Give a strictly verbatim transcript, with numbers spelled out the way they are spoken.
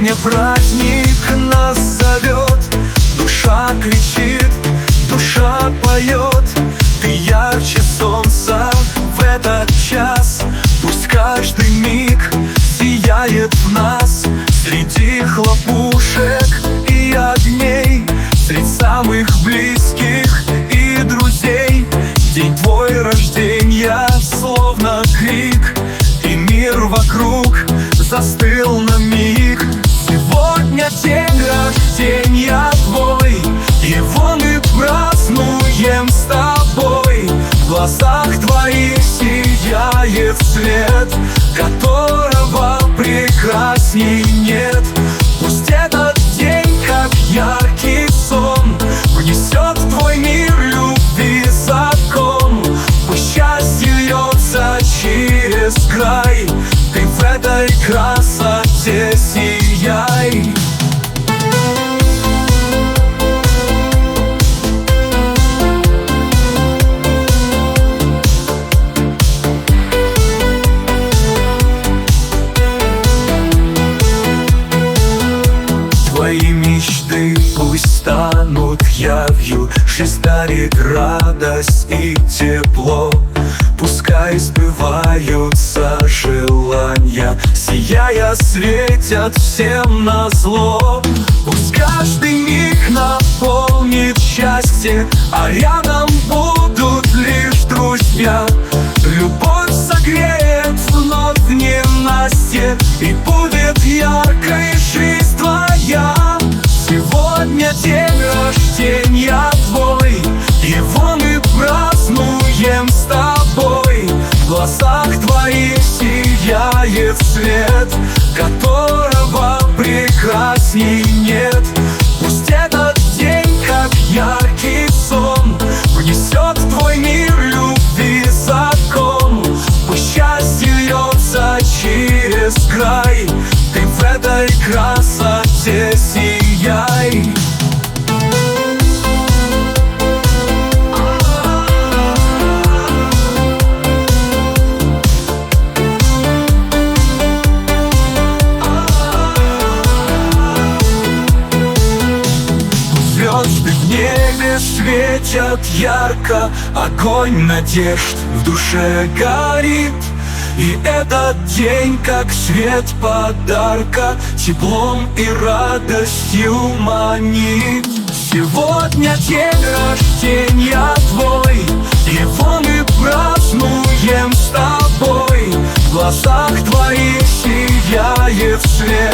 Сегодня праздник нас зовет, душа кричит, душа поет. Ты ярче солнца в этот час, пусть каждый миг сияет в нас. Среди хлопушек и огней, среди самых близких и друзей. День твой рождения словно крик, и мир вокруг застыл на миг. Сегодня день рождения твой, его мы празднуем с тобой. В глазах твоих сияет свет, которого прекрасней нет. Пусть этот день, как яркий сон, внесет в твой мир любви закон. Пусть счастье льется через край, ты в этой красоте сияй. Твои мечты пусть станут явью, жизнь дарит радость и тепло. Пускай сбываются желания, сияя светят всем назло. Пусть каждый миг наполнит счастье, а рядом будут лишь друзья. Любовь согреет вновь ненастье, и будет яркой жизнь твоя. Сегодня день рождения твой, его мы празднуем с тобой. В глазах твоих сияет свет, которого прекрасней нет. Пусть этот день, как яркий сон, внесет в твой мир любви закон. Пусть счастье льется через край, ты в этой красоте сияй. Звезды в небе светят ярко, огонь надежд в душе горит. И этот день, как свет подарка, теплом и радостью манит. Сегодня день рождения твой, его мы празднуем с тобой. В глазах твоих сияет свет,